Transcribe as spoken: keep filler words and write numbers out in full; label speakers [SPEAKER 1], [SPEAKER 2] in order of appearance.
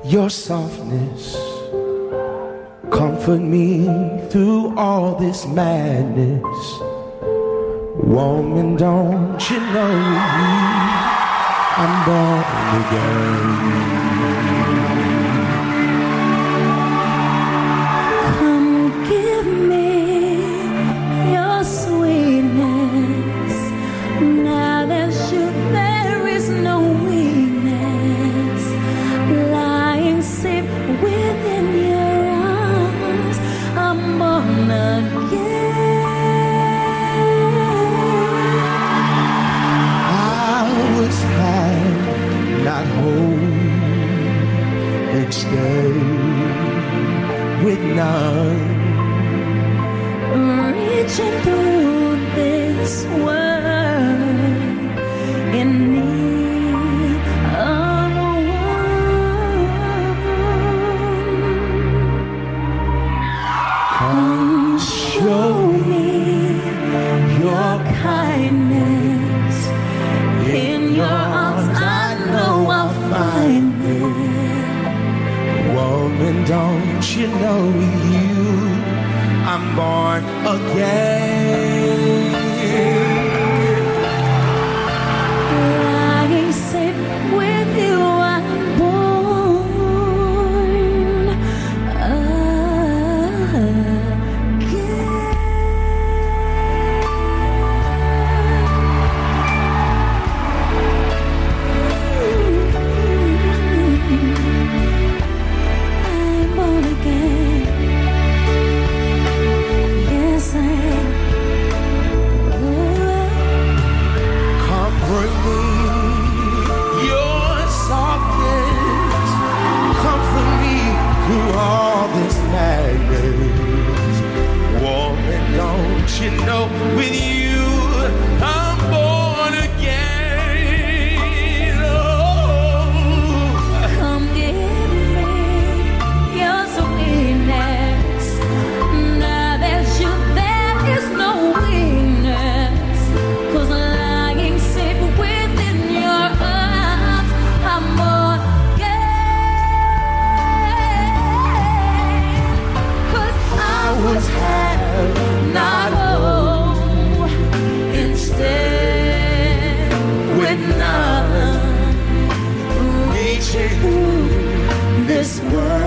[SPEAKER 1] your softness. Comfort me through all this madness. Woman, don't you know you, I'm born again.
[SPEAKER 2] Come give me your sweetness. Now that you, there is no weakness. Lying safe within your arms, I'm born again.
[SPEAKER 1] Not home and stay with none.
[SPEAKER 2] Reaching through this world in need of one. Come show me your kindness. In your arms I know I'll find it.
[SPEAKER 1] Woman, don't you know you, I'm born again.
[SPEAKER 2] Lying safe with you, I'm born again.
[SPEAKER 1] You know, with you, I'm born again. Oh.
[SPEAKER 2] Come give me your sweetness. Now that you, there is no weakness. 'Cause lying safe within your arms, I'm born again. 'Cause I was have not
[SPEAKER 1] with none, reaching this world.